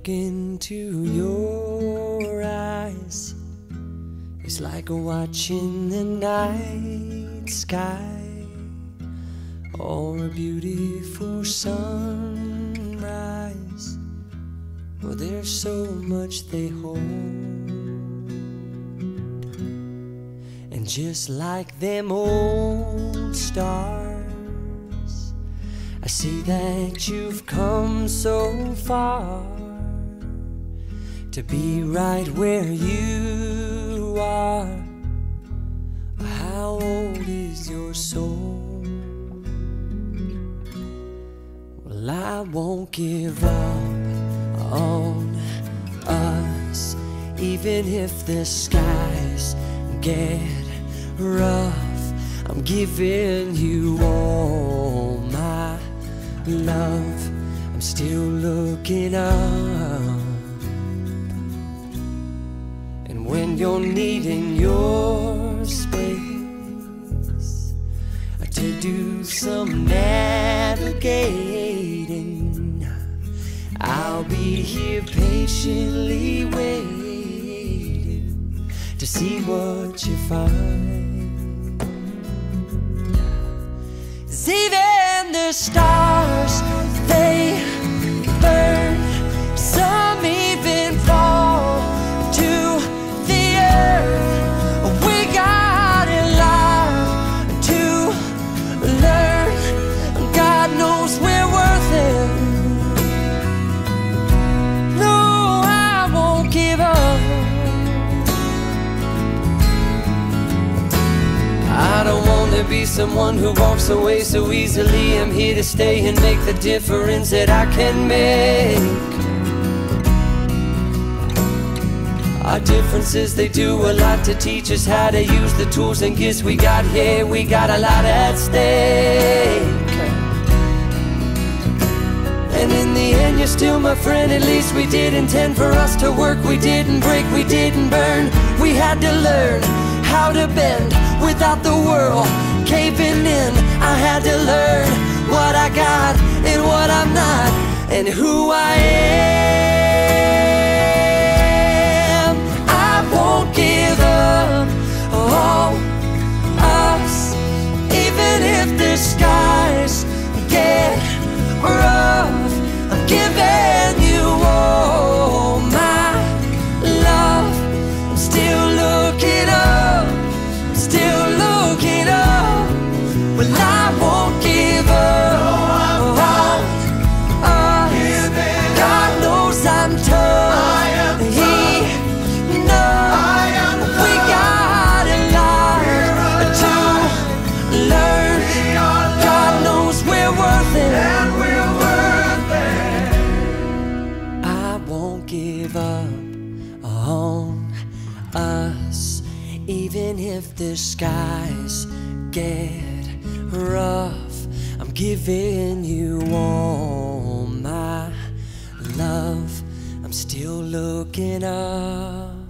look into your eyes, it's like watching the night sky or a beautiful sunrise. Well, there's so much they hold, and just like them old stars, I see that you've come so far to be right where you are. How old is your soul? Well, I won't give up on us, even if the skies get rough. I'm giving you all my love. I'm still looking up, and when you're needing your space to do some navigating, I'll be here patiently waiting to see what you find. 'Cause even the stars, they burn. Some even fall to the earth. We got a lot to learn. God knows we're worth it. No, I won't give up. I don't want to be someone who walks away so easily. I'm here to stay and make the difference that I can make. Our differences, they do a lot to teach us how to use the tools and gifts we got here. We got a lot at stake, and in the end you're still my friend. At least we did intend for us to work. We didn't break, we didn't burn. We had to learn how to bend without the world caving in. I had to learn what I got and what I'm not, and who I am. I won't give up on us, even if the skies get rough. I'm giving you all my love. I'm still looking up, still looking up. Well, I won't give up. God knows I'm tough. He knows we got a lot to learn. God knows we're worth it. I won't give up on us, even if the skies get rough. I'm giving you all my love. I'm still looking up.